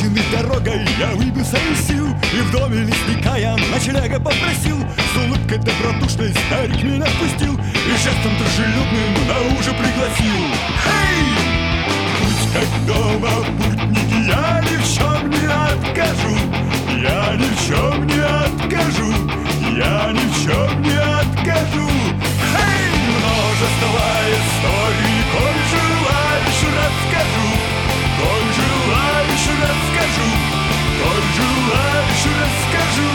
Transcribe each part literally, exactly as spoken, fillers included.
измученный дорогой, я выбился из сил и в доме лесника я ночлега попросил. С улыбкой добродушной старик меня впустил и жестом дружелюбным на ужин пригласил. Эй! Путь как дома, путники, я ни в чем не откажу. Я ни в чем не откажу. Я ни в чем не откажу. Эй! Множество историй, коль желаешь, расскажу. Коль желаешь, расскажу. Коль желаешь, расскажу.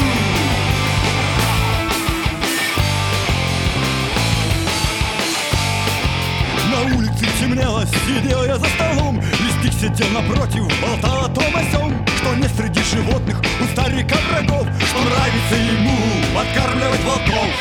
На улице темнело, сидел я за столом. Лесник сидел напротив, болтал о том о сём, что нет среди животных у старика врагов, что нравится ему подкармливать волков.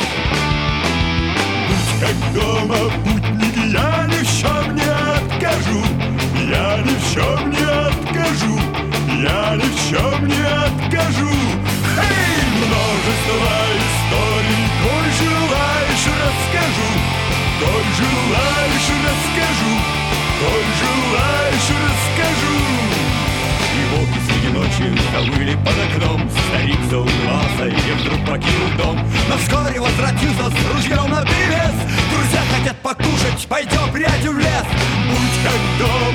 Путь как дома, путники, я ни в чем не откажу. Я ни в чем не откажу. Я ни в чем не откажу. Эй! Множество историй, коль желаешь, расскажу. Коль желаешь, расскажу. Коль желаешь, расскажу. И волки среди ночи завыли под окном. Старик заулыбался и вдруг покинул дом. Но вскоре возвратился с ружьем наперевес. Друзья хотят покушать, пойдем, приятель, в лес. Будь как дом.